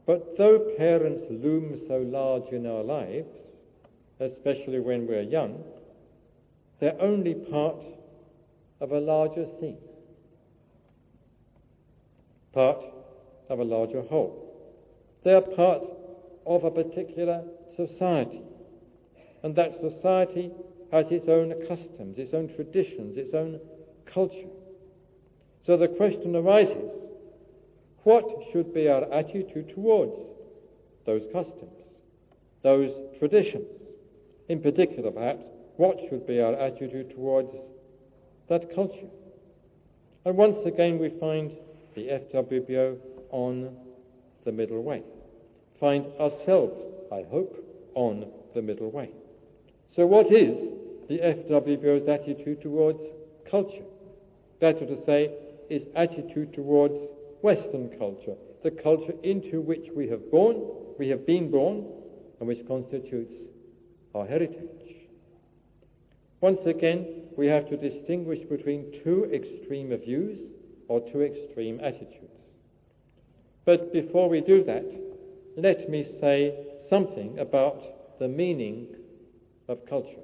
But though parents loom so large in our lives, especially when we're young, they're only part of a larger scene, part of a larger whole. They're part of a particular society, and that society has its own customs, its own traditions, its own culture. So the question arises, what should be our attitude towards those customs, those traditions? In particular, perhaps, what should be our attitude towards that culture? And once again we find the FWBO on the middle way. Find ourselves, I hope, on the middle way. So what is the FWBO's attitude towards culture? Better to say, its attitude towards Western culture, the culture into which we have been born, and which constitutes our heritage. Once again, we have to distinguish between two extreme views or two extreme attitudes. But before we do that, let me say something about the meaning of culture.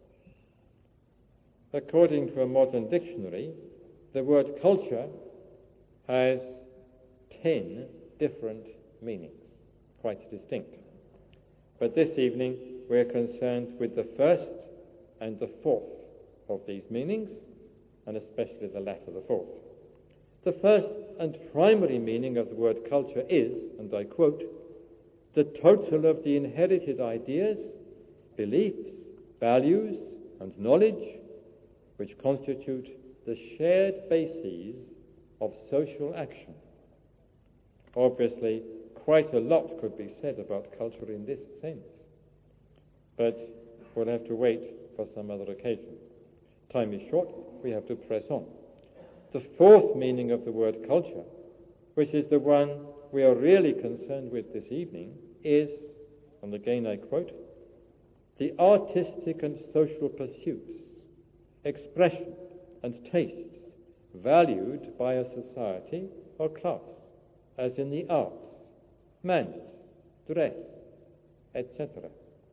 According to a modern dictionary, the word culture has 10 different meanings, quite distinct. But this evening we're concerned with the first and the fourth of these meanings, and especially the latter, the fourth. The first and primary meaning of the word culture is, and I quote, the total of the inherited ideas, beliefs, values, and knowledge which constitute the shared bases of social action. Obviously, quite a lot could be said about culture in this sense, but we'll have to wait for some other occasion. Time is short, we have to press on. The fourth meaning of the word culture, which is the one we are really concerned with this evening, is, and again I quote, the artistic and social pursuits, expression and tastes valued by a society or class, as in the arts, manners, dress, etc.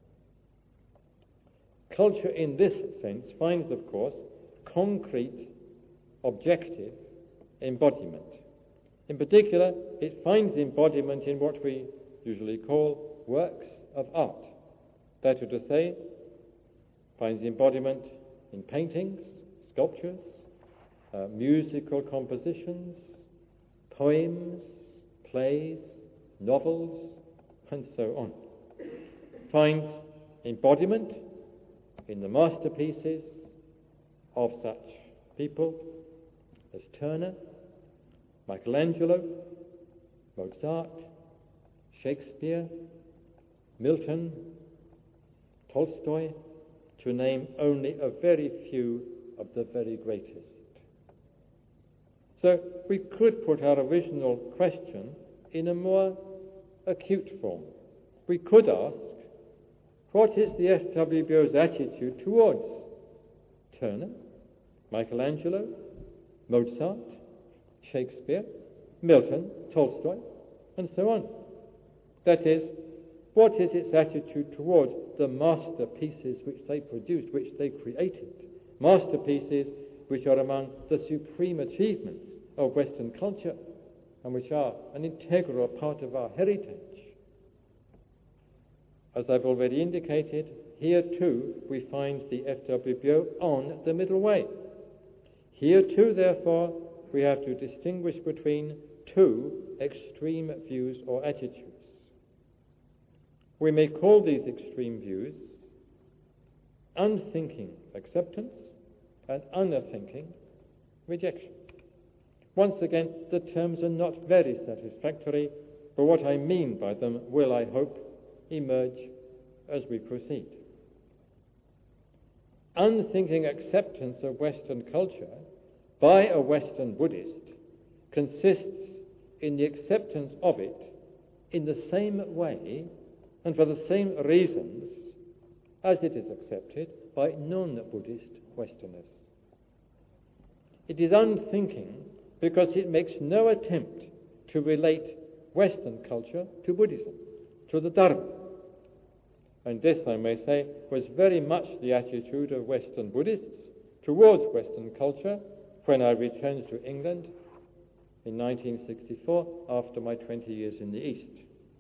Culture in this sense finds, of course, concrete, objective embodiment. In particular, it finds embodiment in what we usually call works of art. Better to say, finds embodiment in paintings, sculptures, musical compositions, poems, plays, novels, and so on. Finds embodiment in the masterpieces of such people as Turner, Michelangelo, Mozart, Shakespeare, Milton, Tolstoy, to name only a very few of the very greatest. So we could put our original question in a more acute form. We could ask, what is the FWBO's attitude towards Turner, Michelangelo, Mozart, Shakespeare, Milton, Tolstoy, and so on? That is, what is its attitude towards the masterpieces which they produced, which they created? Masterpieces which are among the supreme achievements of Western culture and which are an integral part of our heritage. As I've already indicated, here too we find the FWBO on the middle way. Here too, therefore, we have to distinguish between two extreme views or attitudes. We may call these extreme views unthinking acceptance and unthinking rejection. Once again, the terms are not very satisfactory, but what I mean by them will, I hope, emerge as we proceed. Unthinking acceptance of Western culture by a Western Buddhist consists in the acceptance of it in the same way and for the same reasons as it is accepted by non-Buddhist Westerners. It is unthinking because it makes no attempt to relate Western culture to Buddhism, to the Dharma. And this, I may say, was very much the attitude of Western Buddhists towards Western culture when I returned to England in 1964 after my 20 years in the East.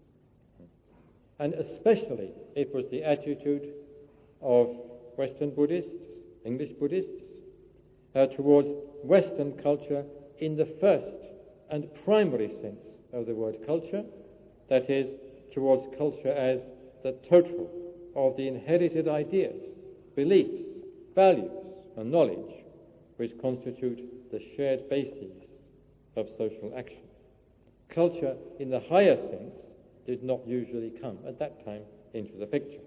And especially it was the attitude of Western Buddhists, English Buddhists, towards Western culture in the first and primary sense of the word culture, that is, towards culture as the total of the inherited ideas, beliefs, values, and knowledge which constitute the shared bases of social action. Culture, in the higher sense, did not usually come at that time into the picture.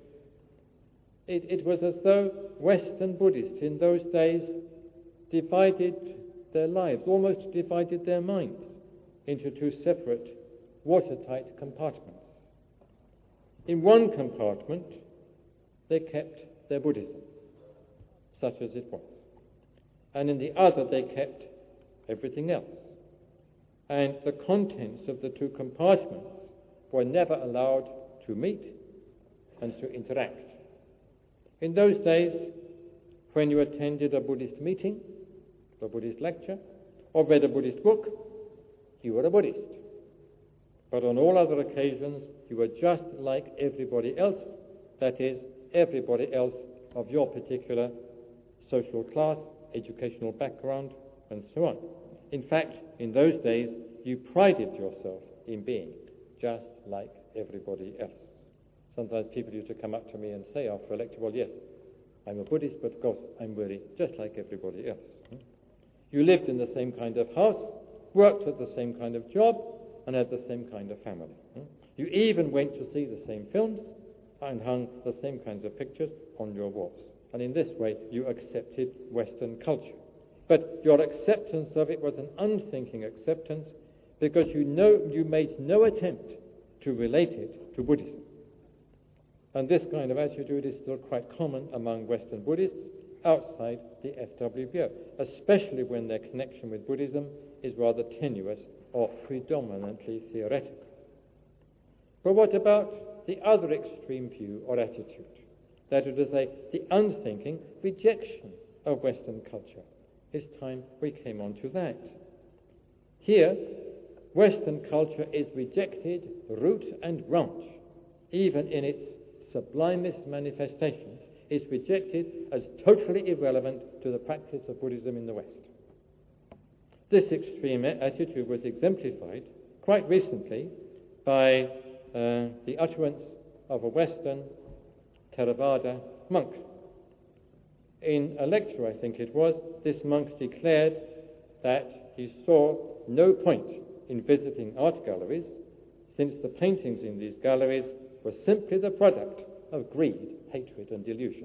It was as though Western Buddhists in those days divided their lives, almost divided their minds into two separate, watertight compartments. In one compartment, they kept their Buddhism, such as it was. And in the other, they kept everything else. And the contents of the two compartments were never allowed to meet and to interact. In those days, when you attended a Buddhist meeting, a Buddhist lecture, or read a Buddhist book, you were a Buddhist. But on all other occasions, you were just like everybody else, that is, everybody else of your particular social class, educational background, and so on. In fact, in those days, you prided yourself in being just like everybody else. Sometimes people used to come up to me and say after a lecture, well, yes, I'm a Buddhist, but of course I'm really just like everybody else. You lived in the same kind of house, worked at the same kind of job, and had the same kind of family. You even went to see the same films and hung the same kinds of pictures on your walls. And in this way, you accepted Western culture. But your acceptance of it was an unthinking acceptance because you made no attempt to relate it to Buddhism. And this kind of attitude is still quite common among Western Buddhists outside the FWBO, especially when their connection with Buddhism is rather tenuous or predominantly theoretical. But what about the other extreme view or attitude? That is to say, the unthinking rejection of Western culture. It's time we came on to that. Here, Western culture is rejected root and branch, even in its sublimest manifestations, is rejected as totally irrelevant to the practice of Buddhism in the West. This extreme attitude was exemplified quite recently by the utterance of a Western Theravada monk. In a lecture, I think it was, this monk declared that he saw no point in visiting art galleries since the paintings in these galleries were simply the product of greed, hatred, and delusion.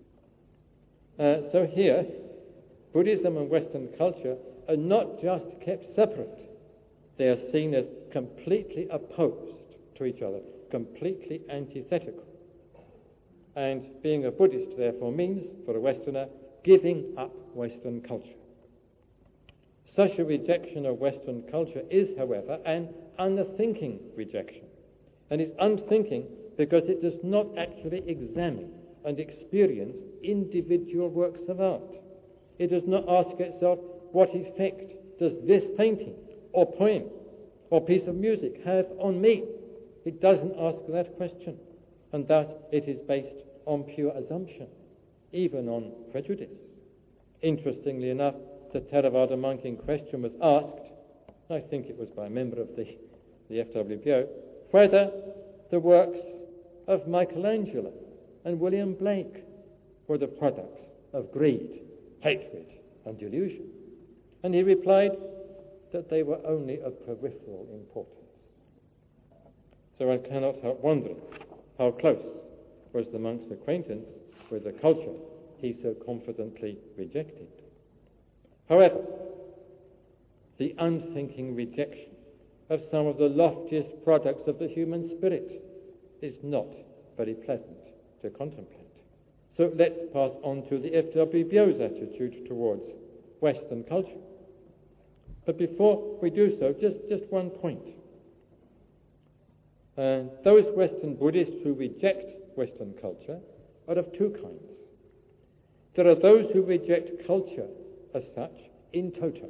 So here, Buddhism and Western culture are not just kept separate. They are seen as completely opposed to each other, completely antithetical. And being a Buddhist, therefore, means, for a Westerner, giving up Western culture. Such a rejection of Western culture is, however, an unthinking rejection. And it's unthinking because it does not actually examine and experience individual works of art. It does not ask itself, what effect does this painting or poem or piece of music have on me? It doesn't ask that question. And thus it is based on pure assumption, even on prejudice. Interestingly enough, the Theravada monk in question was asked, I think it was by a member of the FWBO, whether the works of Michelangelo and William Blake were the products of greed, hatred, and delusion. And he replied that they were only of peripheral importance. So one cannot help wondering how close was the monk's acquaintance with the culture he so confidently rejected. However, the unthinking rejection of some of the loftiest products of the human spirit is not very pleasant to contemplate. So let's pass on to the FWBO's attitude towards Western culture. But before we do so, just one point. Those Western Buddhists who reject Western culture are of two kinds. There are those who reject culture as such in toto.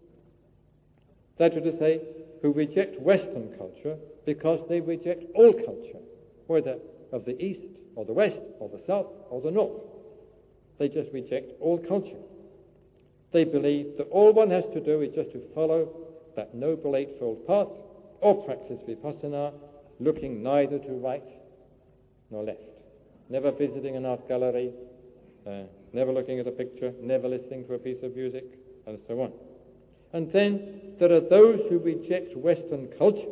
That is to say, who reject Western culture because they reject all culture, whether of the East or the West or the South or the North. They just reject all culture. They believe that all one has to do is just to follow that Noble Eightfold Path or practice Vipassana, looking neither to right nor left, never visiting an art gallery, never looking at a picture, never listening to a piece of music, and so on. And then there are those who reject Western culture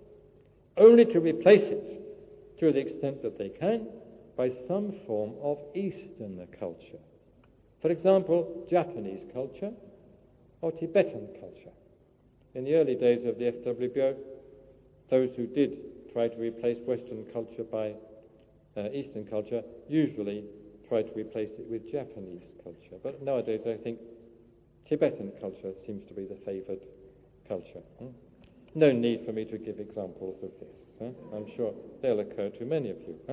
only to replace it, to the extent that they can, by some form of Eastern culture. For example, Japanese culture or Tibetan culture. In the early days of the FWBO, those who did try to replace Western culture by Eastern culture usually tried to replace it with Japanese culture. But nowadays I think Tibetan culture seems to be the favoured culture. No need for me to give examples of this. I'm sure they'll occur to many of you.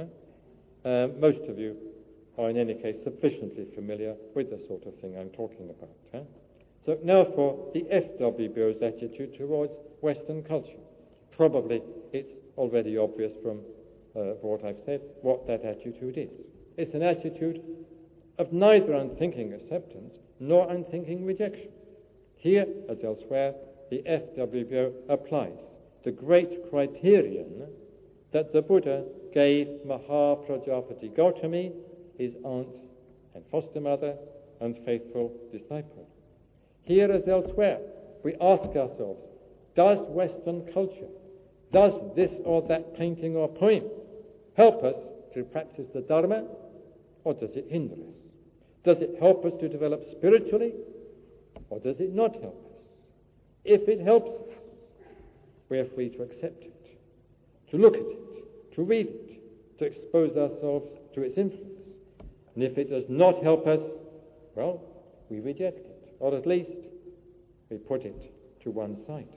Most of you are in any case sufficiently familiar with the sort of thing I'm talking about. So now for the FWBO's attitude towards Western culture. Probably it's already obvious from what I've said what that attitude is. It's an attitude of neither unthinking acceptance nor unthinking rejection. Here, as elsewhere, the FWBO applies the great criterion that the Buddha gave Mahaprajapati Gautami, his aunt and foster mother and faithful disciple. Here as elsewhere, we ask ourselves, does Western culture, does this or that painting or poem help us to practice the Dharma, or does it hinder us? Does it help us to develop spiritually, or does it not help us? If it helps us, we are free to accept it, to look at it, to read it, to expose ourselves to its influence. And if it does not help us, well, we reject it, or at least we put it to one side.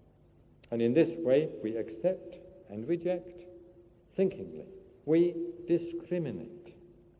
And in this way, we accept and reject thinkingly. We discriminate.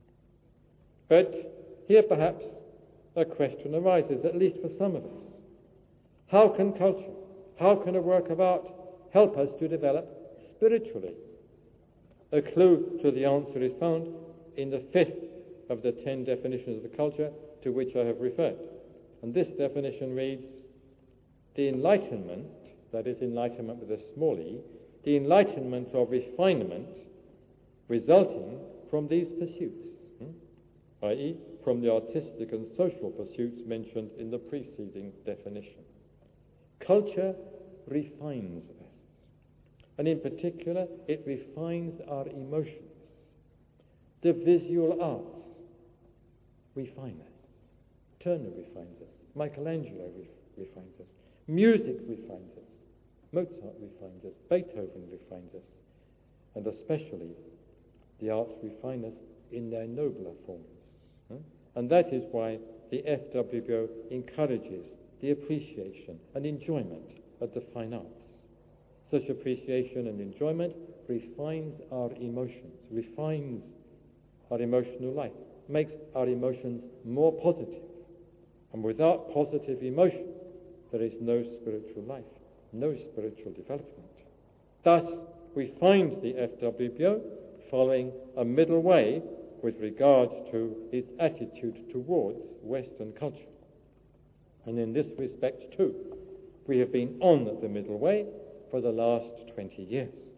But here perhaps a question arises, at least for some of us. How can culture, how can a work of art help us to develop spiritually? A clue to the answer is found in the fifth of the 10 definitions of the culture to which I have referred. And this definition reads, the enlightenment, that is enlightenment with a small e, the enlightenment or refinement resulting from these pursuits, i.e. from the artistic and social pursuits mentioned in the preceding definition. Culture refines us, and in particular it refines our emotions. The visual arts refine us. Turner refines us. Michelangelo refines us. Music refines us. Mozart refines us. Beethoven refines us. And especially the arts refine us in their nobler forms. And that is why the FWBO encourages the appreciation and enjoyment of the fine arts. Such appreciation and enjoyment refines our emotions, refines our emotional life, makes our emotions more positive. And without positive emotion, there is no spiritual life, no spiritual development. Thus, we find the FWBO following a middle way with regard to its attitude towards Western culture. And in this respect, too, we have been on the middle way for the last 20 years.